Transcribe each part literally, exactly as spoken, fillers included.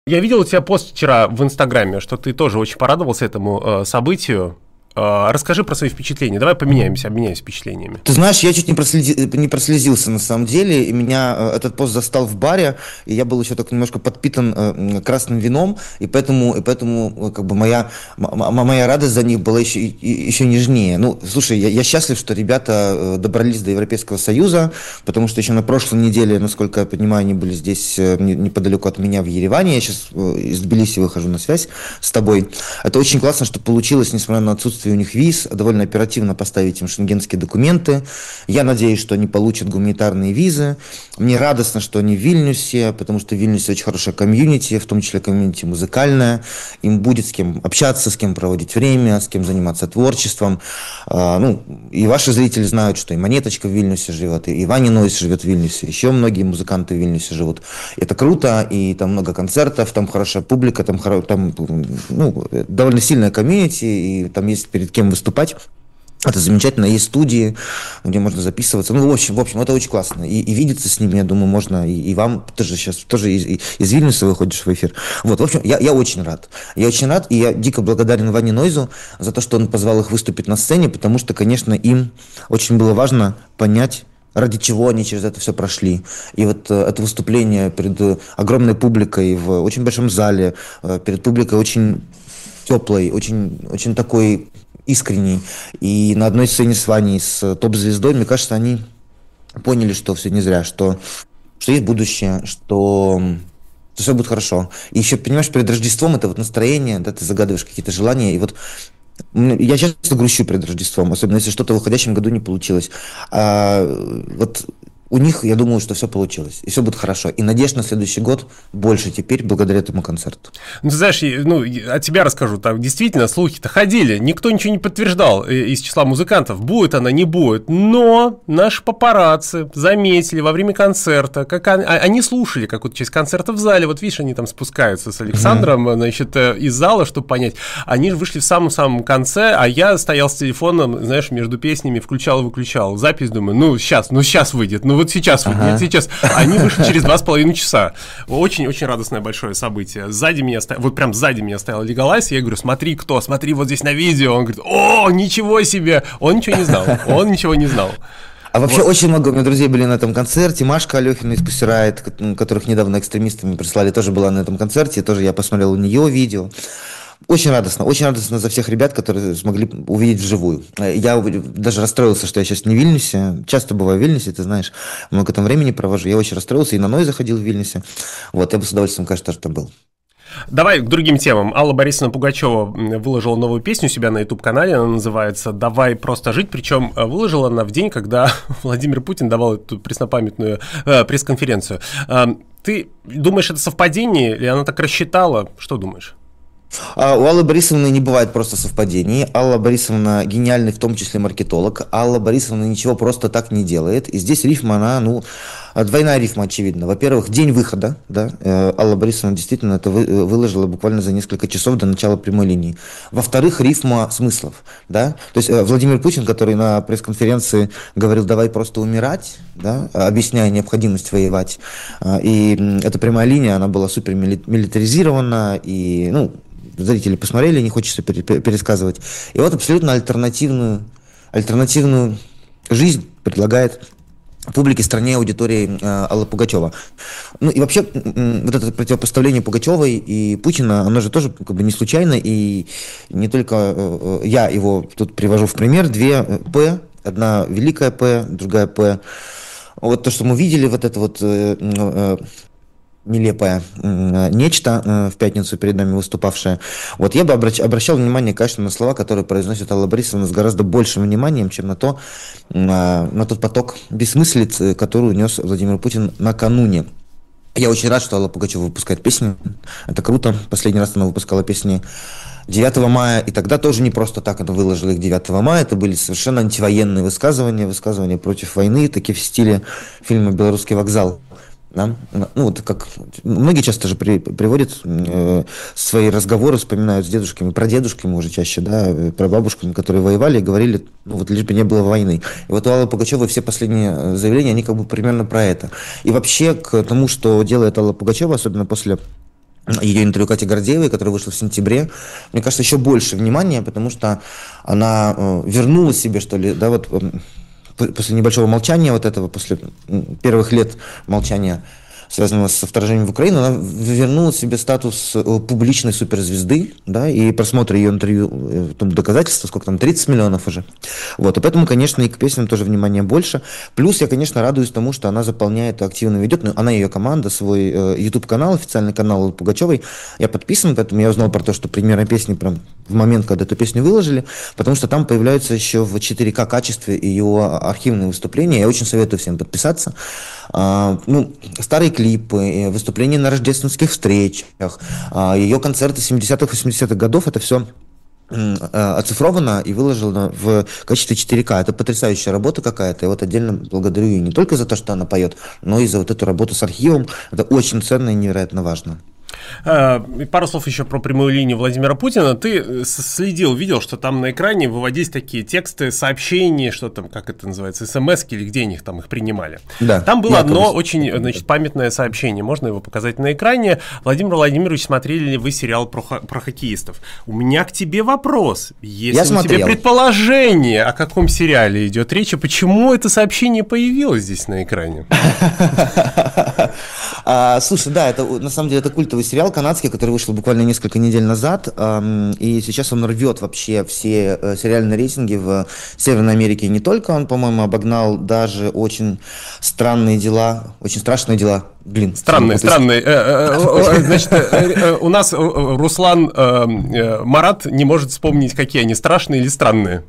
Я видел у тебя пост вчера в Инстаграме, что ты тоже очень порадовался этому э, событию. Э, расскажи про свои впечатления. Давай поменяемся, обменяемся впечатлениями. Ты знаешь, я чуть не, прослези... не прослезился на самом деле, и меня э, этот пост застал в баре, и я был еще только немножко подпитан э, красным вином, и поэтому, и поэтому э, как бы моя, м- моя радость за них была еще, и, еще нежнее. Ну, слушай, я, я счастлив, что ребята э, добрались до Европейского Союза, потому что еще на прошлой неделе, насколько я понимаю, они были здесь э, неподалеку от меня в Ереване. Я сейчас э, из Тбилиси выхожу на связь с тобой. Это очень классно, что получилось, несмотря на отсутствие у них виз, довольно оперативно поставить им шенгенские документы. Я надеюсь, что они получат гуманитарные визы. Мне радостно, что они в Вильнюсе, потому что в Вильнюсе очень хорошая комьюнити, в том числе комьюнити музыкальная. Им будет с кем общаться, с кем проводить время, с кем заниматься творчеством. А, ну, и ваши зрители знают, что и Монеточка в Вильнюсе живет, и Ваня Нойз живет в Вильнюсе, еще многие музыканты в Вильнюсе живут. Это круто, и там много концертов, там хорошая публика, там, там ну, довольно сильная комьюнити, и там есть перед кем выступать. Это замечательно, есть студии, где можно записываться. Ну, в общем, в общем, это очень классно. И, и видеться с ними, я думаю, можно. И, и вам, ты же сейчас тоже из, из Вильнюса выходишь в эфир. Вот, в общем, я, я очень рад. Я очень рад, и я дико благодарен Ване Нойзу за то, что он позвал их выступить на сцене, потому что, конечно, им очень было важно понять, ради чего они через это все прошли. И вот э, это выступление перед э, огромной публикой в очень большом зале, э, перед публикой очень теплой, очень, очень такой искренний. И на одной сцене с Ваней, с топ-звездой, мне кажется, они поняли, что все не зря, что, что есть будущее, что, что все будет хорошо. И еще, понимаешь, перед Рождеством это вот настроение, да, ты загадываешь какие-то желания, и вот я часто грущу перед Рождеством, особенно если что-то в уходящем году не получилось. А вот у них, я думаю, что все получилось, и все будет хорошо. И надежд на следующий год больше теперь, благодаря этому концерту. Ну, ты знаешь, ну, от тебя расскажу, там действительно слухи-то ходили, никто ничего не подтверждал из числа музыкантов, будет она, не будет, но наши папарацци заметили во время концерта, как они, они слушали, как вот часть концерта в зале, вот видишь, они там спускаются с Александром, mm-hmm. значит, из зала, чтобы понять, они же вышли в самом-самом конце, а я стоял с телефоном, знаешь, между песнями, включал и выключал запись, думаю, ну, сейчас, ну, сейчас выйдет, ну, вот сейчас, ага. вот сейчас. Они вышли через два с половиной часа. Очень-очень радостное большое событие. Сзади меня, вот прям сзади меня стоял Лигалайз, я говорю, смотри, кто, смотри, вот здесь на видео. Он говорит, о, ничего себе. Он ничего не знал, он ничего не знал. А вообще вот. Очень много у меня друзей были на этом концерте. Машка Алехина из Pussy Riot, которых недавно экстремистами прислали, тоже была на этом концерте. Тоже я посмотрел у нее видео. Очень радостно, очень радостно за всех ребят, которые смогли увидеть вживую. Я даже расстроился, что я сейчас не в Вильнюсе. Часто бываю в Вильнюсе, ты знаешь, много там времени провожу. Я очень расстроился, и на Ной заходил в Вильнюсе. Вот, я бы с удовольствием, конечно, тоже там был. Давай к другим темам. Алла Борисовна Пугачева выложила новую песню у себя на YouTube-канале, она называется «Давай просто жить», причем выложила она в день, когда Владимир Путин давал эту преснопамятную э, пресс-конференцию. Э, ты думаешь, это совпадение, или она так рассчитала? Что думаешь? А у Аллы Борисовны не бывает просто совпадений. Алла Борисовна гениальный, в том числе маркетолог. Алла Борисовна ничего просто так не делает. И здесь рифма, она, ну, двойная рифма, очевидно. Во-первых, день выхода, да, Алла Борисовна действительно это выложила буквально за несколько часов до начала прямой линии. Во-вторых, рифма смыслов, да. То есть Владимир Путин, который на пресс-конференции говорил, давай просто умирать, да, объясняя необходимость воевать. И эта прямая линия, она была супер милитаризирована, и, ну, зрители посмотрели, не хочется пересказывать. И вот абсолютно альтернативную, альтернативную жизнь предлагает публике, стране, аудитории э, Алла Пугачева. Ну и вообще, вот это противопоставление Пугачевой и Путина, оно же тоже как бы не случайно, и не только э, я его тут привожу в пример. Две П, одна великая П, другая П. Вот то, что мы видели, вот это вот э, э, нелепое э, нечто э, в пятницу перед нами выступавшее. Вот я бы обращ, обращал внимание, конечно, на слова, которые произносит Алла Борисовна с гораздо большим вниманием, чем на то, э, на тот поток бессмыслиц, который унес Владимир Путин накануне. Я очень рад, что Алла Пугачева выпускает песни. Это круто. Последний раз она выпускала песни девятого мая, и тогда тоже не просто так она выложила их девятого мая, это были совершенно антивоенные высказывания, высказывания против войны, такие в стиле фильма «Белорусский вокзал». Да? Ну, вот как многие часто же при, приводят э, свои разговоры, вспоминают с дедушками, про дедушками уже чаще, да, про бабушками, которые воевали и говорили, ну, вот лишь бы не было войны. И вот у Аллы Пугачевой все последние заявления, они как бы примерно про это. И вообще к тому, что делает Алла Пугачева, особенно после ее интервью Кати Гордеевой, которое вышло в сентябре, мне кажется, еще больше внимания, потому что она э, вернула себе, что ли, да, вот э, после небольшого молчания вот этого, после первых лет молчания, связанного со вторжением в Украину, она вернула себе статус публичной суперзвезды, да, и просмотр ее интервью, там, доказательства, сколько там, тридцать миллионов уже. Вот, и поэтому, конечно, и к песням тоже внимания больше. Плюс я, конечно, радуюсь тому, что она заполняет, активно ведет, ну, она и ее команда, свой э, YouTube-канал, официальный канал Аллы Пугачевой. Я подписан, поэтому я узнал про то, что премьера песни прям в момент, когда эту песню выложили, потому что там появляются еще в четыре ка качестве ее архивные выступления. Я очень советую всем подписаться. А, ну, старые клипы, выступления на рождественских встречах, а, ее концерты семидесятых-восьмидесятых годов, это все оцифровано и выложено в качестве четыре ка. Это потрясающая работа какая-то. И вот отдельно благодарю ее не только за то, что она поет, но и за вот эту работу с архивом. Это очень ценно и невероятно важно. Пару слов еще про прямую линию Владимира Путина. Ты следил, видел, что там на экране выводились такие тексты, сообщения, что там, как это называется, смс-ки или где они их там их принимали. Да, там было одно помню. Очень, значит, памятное сообщение. Можно его показать на экране. Владимир Владимирович, смотрели ли вы сериал про, про хоккеистов? У меня к тебе вопрос. Если Я у смотрел. тебя предположение, о каком сериале идет речь, и почему это сообщение появилось здесь на экране? Слушай, да, это на самом деле это культовый сериал канадский, который вышел буквально несколько недель назад, и сейчас он рвет вообще все сериальные рейтинги в Северной Америке. И не только он, по-моему, обогнал даже очень странные дела, очень страшные дела. Блин. Странные, странные. Значит, у нас Руслан Марат не может вспомнить, какие они, страшные или странные.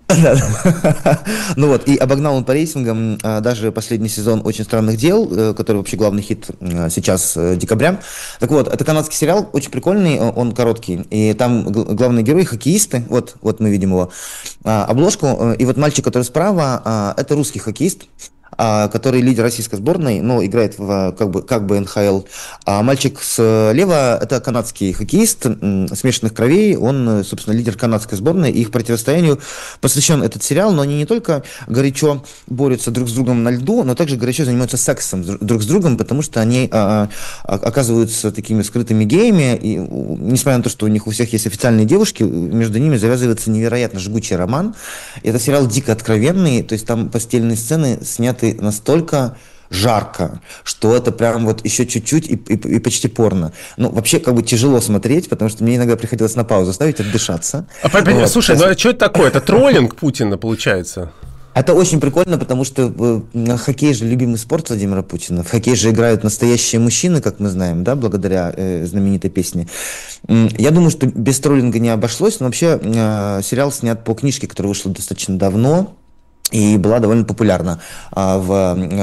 Ну вот, и обогнал он по рейтингам даже последний сезон «Очень странных дел», который вообще главный хит сейчас декабря. Так вот, это канадский сериал, очень прикольный, он короткий, и там главные герои хоккеисты, вот, вот мы видим его обложку, и вот мальчик, который справа, это русский хоккеист, который лидер российской сборной, но играет в как бы, как бы эн ха эл. А мальчик слева – это канадский хоккеист смешанных кровей, он, собственно, лидер канадской сборной, и их противостоянию посвящен этот сериал, но они не только горячо борются друг с другом на льду, но также горячо занимаются сексом друг с другом, потому что они а, а, оказываются такими скрытыми геями, и несмотря на то, что у них у всех есть официальные девушки, между ними завязывается невероятно жгучий роман. И это сериал дико откровенный, то есть там постельные сцены сняты настолько жарко, что это прям вот еще чуть-чуть и, и, и почти порно. Ну, вообще, как бы тяжело смотреть, потому что мне иногда приходилось на паузу ставить, отдышаться. А, вот. Слушай, ну а что это такое? Это троллинг Путина, получается? Это очень прикольно, потому что э, хоккей же любимый спорт Владимира Путина. В хоккей же играют настоящие мужчины, как мы знаем, да, благодаря э, знаменитой песне. Я думаю, что без троллинга не обошлось, но вообще э, сериал снят по книжке, которая вышла достаточно давно и была довольно популярна а, в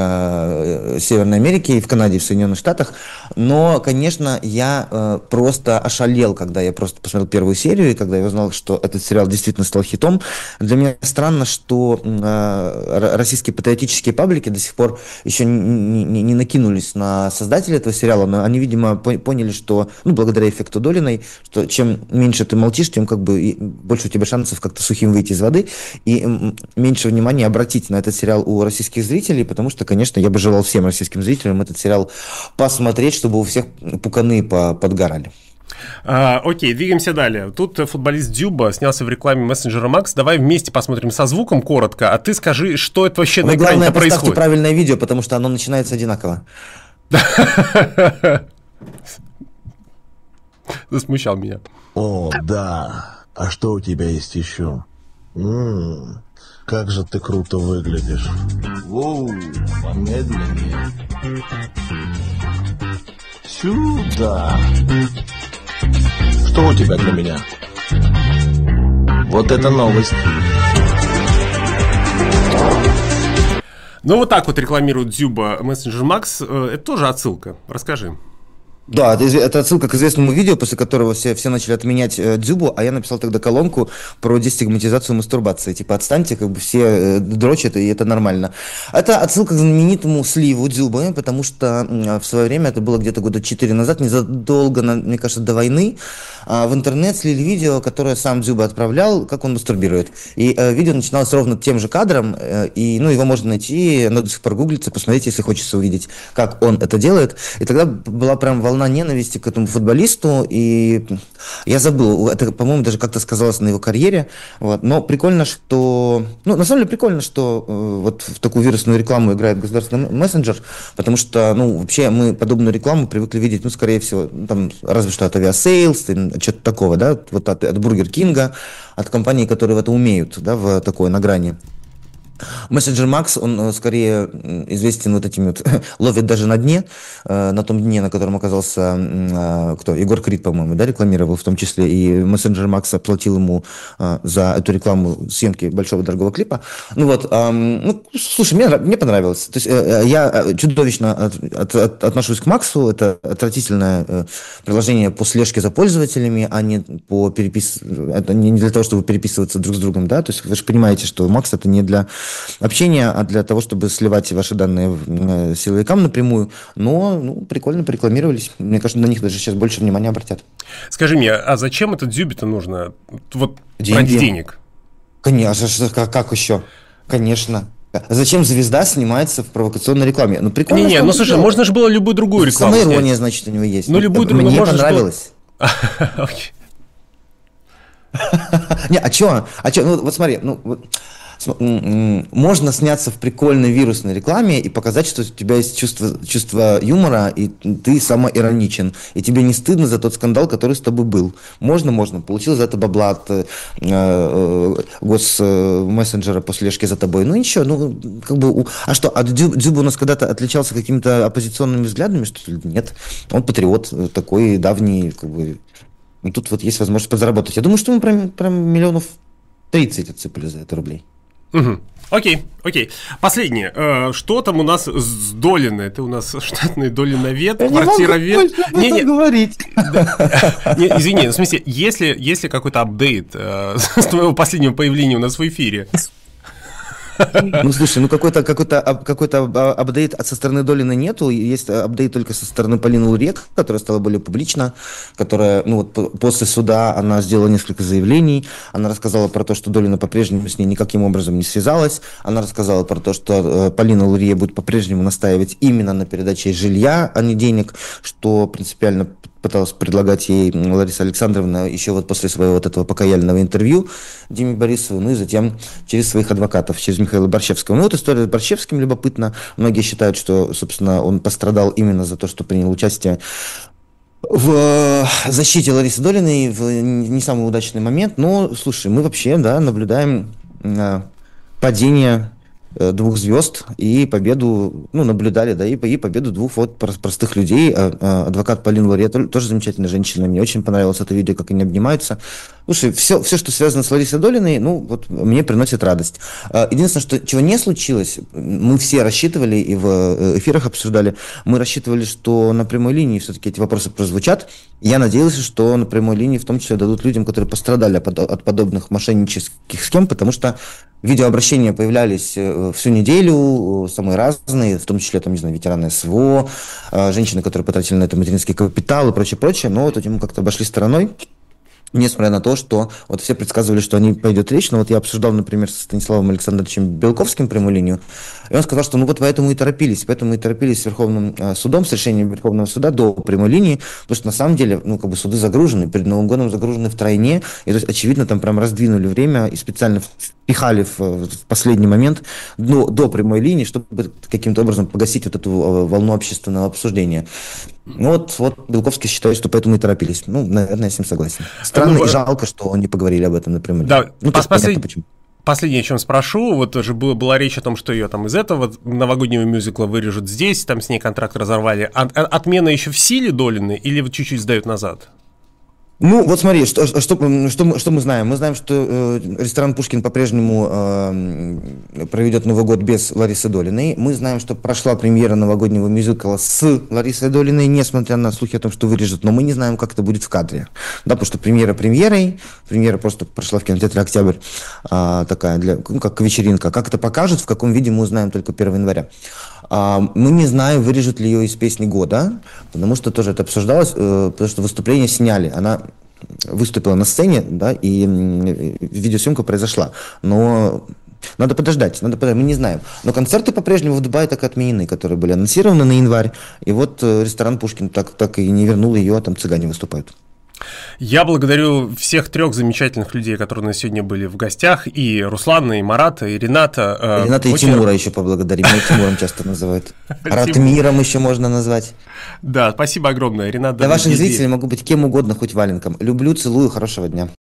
а, Северной Америке и в Канаде, и в Соединенных Штатах. Но, конечно, я а, просто ошалел, когда я просто посмотрел первую серию, и когда я узнал, что этот сериал действительно стал хитом. Для меня странно, что а, российские патриотические паблики до сих пор еще не, не, не накинулись на создателя этого сериала, но они, видимо, поняли, что, ну, благодаря эффекту Долиной, что чем меньше ты молчишь, тем как бы больше у тебя шансов как-то сухим выйти из воды, и меньше внимания обратить на этот сериал у российских зрителей, потому что, конечно, я бы желал всем российским зрителям этот сериал посмотреть, чтобы у всех пуканы подгорали. А, окей, двигаемся далее. Тут футболист Дзюба снялся в рекламе мессенджера Макс. Давай вместе посмотрим со звуком коротко, а ты скажи, что это вообще на экране происходит. Главное, поставьте правильное видео, потому что оно начинается одинаково. Засмущал меня. О, да. А что у тебя есть еще? М-м, как же ты круто выглядишь. Воу, помедленнее. Сюда. Что у тебя для меня? Вот это новость. Ну вот так вот рекламирует Дзюба мессенджер Макс. Это тоже отсылка. Расскажи. Да, это, это отсылка к известному видео, после которого все, все начали отменять э, Дзюбу, а я написал тогда колонку про дестигматизацию мастурбации. Типа, отстаньте, как бы все э, дрочат, и это нормально. Это отсылка к знаменитому сливу Дзюбы, потому что э, в свое время, это было где-то года четыре назад, незадолго, на, мне кажется, до войны, э, в интернет слили видео, которое сам Дзюба отправлял, как он мастурбирует. И э, видео начиналось ровно тем же кадром, э, и, ну, его можно найти, оно до сих пор гуглится, посмотрите, если хочется увидеть, как он это делает. И тогда была прям волна волна ненависти к этому футболисту, и я забыл, это, по-моему, даже как-то сказалось на его карьере, вот. Но прикольно, что, ну, на самом деле прикольно, что э, вот в такую вирусную рекламу играет государственный мессенджер, потому что, ну, вообще мы подобную рекламу привыкли видеть, ну, скорее всего, там, разве что от Aviasales, что-то такого, да, вот от, от Бургер Кинга, от компаний, которые в это умеют, да, в такое на грани. Мессенджер Макс, он скорее известен вот этими вот, ловит даже на дне, на том дне, на котором оказался, кто, Егор Крид, по-моему, да, рекламировал в том числе, и Мессенджер Макс оплатил ему за эту рекламу съемки большого дорогого клипа. Ну вот, ну, слушай, мне, мне понравилось. То есть я чудовищно от, от, отношусь к Максу, это отвратительное приложение по слежке за пользователями, а не по перепис... это не для того, чтобы переписываться друг с другом, да, то есть вы же понимаете, что Макс это не для общения, а для того, чтобы сливать ваши данные силовикам напрямую. Но ну, прикольно порекламировались. Мне кажется, на них даже сейчас больше внимания обратят. Скажи мне, а зачем это Дзюбе-то нужно? Вот деньги. Ради денег. Конечно, как, как еще? Конечно. Зачем звезда снимается в провокационной рекламе? Ну, прикольно. Не-не, ну слушай, можно же было любую другую рекламу. Самоирония, значит, у него есть. Ну, любую другую. Мне понравилось. Не, а что? А что? Ну, вот смотри, ну, можно сняться в прикольной вирусной рекламе и показать, что у тебя есть чувство, чувство юмора, и ты самоироничен, и тебе не стыдно за тот скандал, который с тобой был. Можно, можно. Получил за это бабла от э, э, госмессенджера по слежке за тобой. Ну ничего, ну как бы... А что, а Дзюба Дзюба у нас когда-то отличался какими-то оппозиционными взглядами, что ли? Нет. Он патриот такой давний, как бы... И тут вот есть возможность подзаработать. Я думаю, что мы прям, прям миллионов тридцать отсыпали за это рублей. Угу. Окей, окей. Последнее. Э, что там у нас с Долиной? Ты у нас штатный долиновед, квартировед. Не, не говорить. Не, извини, в смысле, если, если какой-то апдейт э, с твоего последнего появления у нас в эфире. Ну, слушай, ну какой-то, какой-то, какой-то апдейт со стороны Долины нету, есть апдейт только со стороны Полины Лурек, которая стала более публична, которая, ну вот после суда она сделала несколько заявлений, она рассказала про то, что Долина по-прежнему с ней никаким образом не связалась, она рассказала про то, что Полина Лурье будет по-прежнему настаивать именно на передаче жилья, а не денег, что принципиально пыталась предлагать ей Лариса Александровна еще вот после своего вот этого покаяльного интервью Диме Борисову, ну и затем через своих адвокатов, через Михаила Борщевского. Ну вот история с Борщевским любопытна. Многие считают, что, собственно, он пострадал именно за то, что принял участие в защите Ларисы Долиной в не самый удачный момент. Но, слушай, мы вообще, да, наблюдаем падение двух звезд и победу, ну, наблюдали, да, и, и победу двух вот простых людей. Адвокат Полина Лурье тоже замечательная женщина. Мне очень понравилось это видео, как они обнимаются. Слушай, все, все, что связано с Ларисой Долиной, ну, вот мне приносит радость. Единственное, что чего не случилось, мы все рассчитывали и в эфирах обсуждали, мы рассчитывали, что на прямой линии все-таки эти вопросы прозвучат. Я надеялся, что на прямой линии в том числе дадут людям, которые пострадали от подобных мошеннических схем, потому что видеообращения появлялись всю неделю, самые разные, в том числе, там, не знаю, ветераны СВО, женщины, которые потратили на это материнский капитал и прочее, прочее, но вот этим как-то обошли стороной. Несмотря на то, что вот все предсказывали, что о ней пойдет речь, но вот я обсуждал, например, со Станиславом Александровичем Белковским прямую линию, и он сказал, что ну вот поэтому и торопились, поэтому и торопились с Верховным судом, с решением Верховного суда до прямой линии, потому что на самом деле, ну, как бы суды загружены, перед Новым годом загружены втройне, и то есть, очевидно, там прям раздвинули время и специально впихали в, в последний момент до, до прямой линии, чтобы каким-то образом погасить вот эту волну общественного обсуждения. Ну вот, вот Белковский считает, что поэтому и торопились. Ну, наверное, я с ним согласен. Странно ну, и жалко, что не поговорили об этом напрямую. Да, ну, пос- послед... понятно, почему. Последнее, о чем спрошу, вот уже была, была речь о том, что ее там из этого новогоднего мюзикла вырежут здесь, там с ней контракт разорвали. А, а, отмена еще в силе Долины или вот чуть-чуть сдают назад? Ну, вот смотри, что, что, что, мы, что мы знаем? Мы знаем, что э, ресторан «Пушкин» по-прежнему э, проведет Новый год без Ларисы Долиной. Мы знаем, что прошла премьера новогоднего мюзикла с Ларисой Долиной, несмотря на слухи о том, что вырежут, но мы не знаем, как это будет в кадре. Да, потому что премьера премьерой, премьера просто прошла в кинотеатре «Октябрь», э, такая, для, ну, как вечеринка. Как это покажут, в каком виде, мы узнаем только первого января. Мы не знаем, вырежут ли ее из песни года, потому что тоже это обсуждалось, потому что выступление сняли. Она выступила на сцене, да, и видеосъемка произошла. Но Надо подождать, надо подождать, мы не знаем. Но концерты по-прежнему в Дубае так и отменены, которые были анонсированы на январь. И вот э, ресторан Пушкин так, так и не вернул ее, а там цыгане выступают. Я благодарю всех трех замечательных людей, которые у нас сегодня были в гостях. И Руслана, и Марата, и Рената. Рената и Очень... Тимура еще поблагодарим. Меня Тимуром часто называют. Ратмиром еще можно назвать. Да, спасибо огромное, Ренат. Для ваших зрителей могу быть кем угодно, хоть валенком. Люблю, целую, хорошего дня.